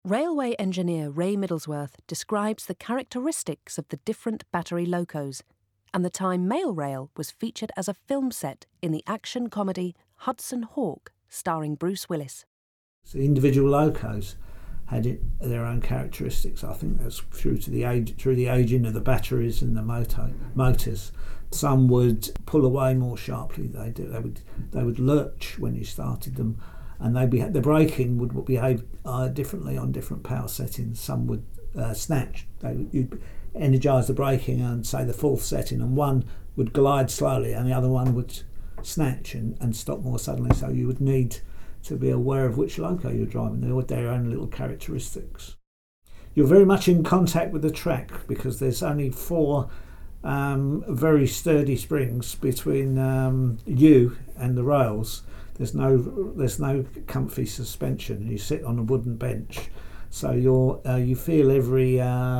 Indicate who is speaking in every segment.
Speaker 1: Railway engineer Ray Middlesworth describes the characteristics of the different battery locos and the time Mailrail was featured as a film set in the action comedy Hudson Hawk, starring Bruce Willis.
Speaker 2: So the individual locos had their own characteristics. I think that's through the aging of the batteries and the motors. Some would pull away more sharply. They would lurch when you started them, and the braking would behave differently on different power settings. Some would snatch. You'd energise the braking on, say, the fourth setting, and one would glide slowly and the other one would snatch and stop more suddenly. So you would need to be aware of which loco you're driving. They all had their own little characteristics. You're very much in contact with the track because there's only four very sturdy springs between you and the rails. There's no comfy suspension. You sit on a wooden bench, so you feel every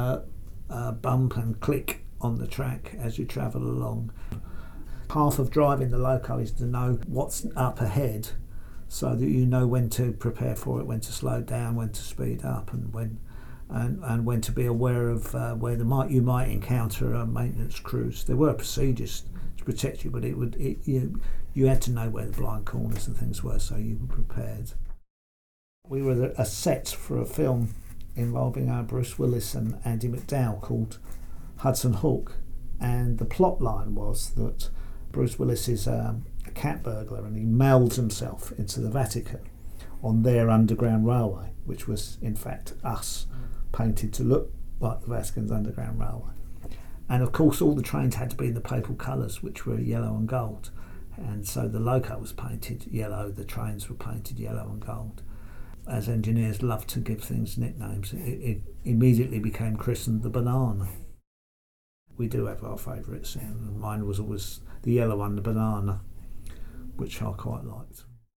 Speaker 2: bump and click on the track as you travel along. Half of driving the loco is to know what's up ahead, so that you know when to prepare for it, when to slow down, when to speed up, and when to be aware of where you might encounter maintenance crews. There were procedures to protect you, but you had to know where the blind corners and things were, so you were prepared. We were a set for a film involving Bruce Willis and Andie MacDowell called Hudson Hawk, and the plot line was that Bruce Willis is a cat burglar and he melds himself into the Vatican on their underground railway, which was in fact us, painted to look like the Vatican's underground railway. And of course all the trains had to be in the papal colours, which were yellow and gold, and so the loco was painted yellow, the trains were painted yellow and gold. As engineers love to give things nicknames, it immediately became christened the Banana. We do have our favourites, and mine was always the yellow one, the Banana, which I quite liked.